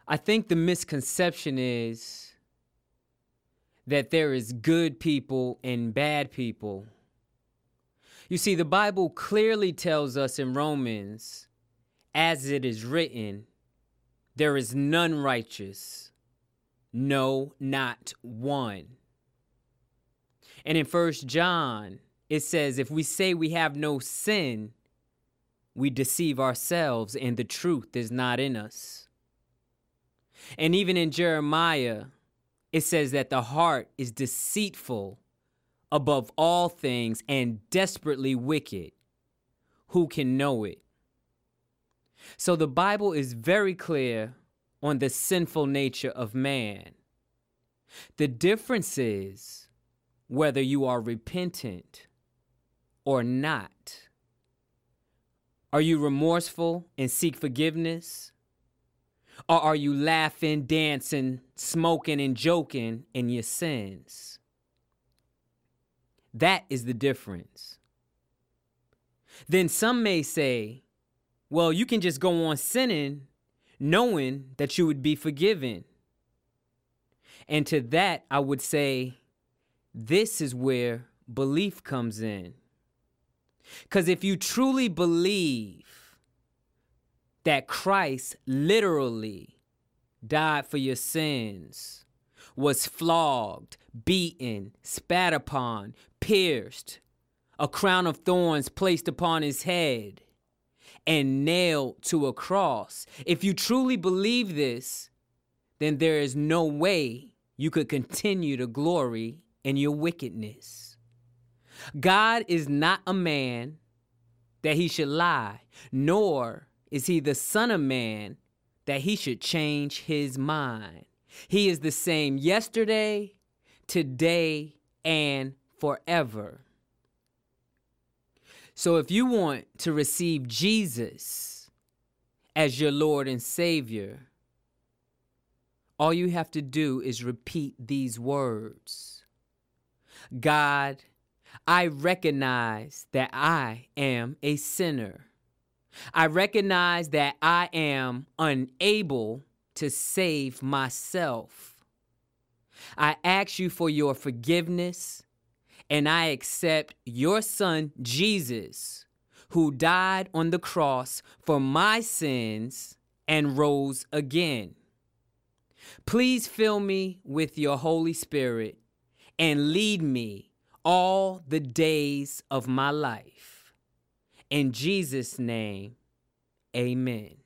I think the misconception is that there is good people and bad people. You see, the Bible clearly tells us in Romans, as it is written, there is none righteous, no, not one. And in 1 John, it says, if we say we have no sin, we deceive ourselves and the truth is not in us. And even in Jeremiah, it says that the heart is deceitful above all things and desperately wicked. Who can know it? So the Bible is very clear on the sinful nature of man. The difference is whether you are repentant or not. Are you remorseful and seek forgiveness? Or are you laughing, dancing, smoking, and joking in your sins? That is the difference. Then some may say, well, you can just go on sinning knowing that you would be forgiven. And to that, I would say, this is where belief comes in. Because if you truly believe that Christ literally died for your sins, was flogged, beaten, spat upon, pierced, a crown of thorns placed upon his head, and nailed to a cross. If you truly believe this, then there is no way you could continue to glory in your wickedness. God is not a man that he should lie, nor is he the son of man that he should change his mind. He is the same yesterday, today, and forever. So if you want to receive Jesus as your Lord and Savior, all you have to do is repeat these words. God, I recognize that I am a sinner. I recognize that I am unable to save myself. I ask you for your forgiveness, and I accept your son, Jesus, who died on the cross for my sins and rose again. Please fill me with your Holy Spirit and lead me all the days of my life. In Jesus' name, amen.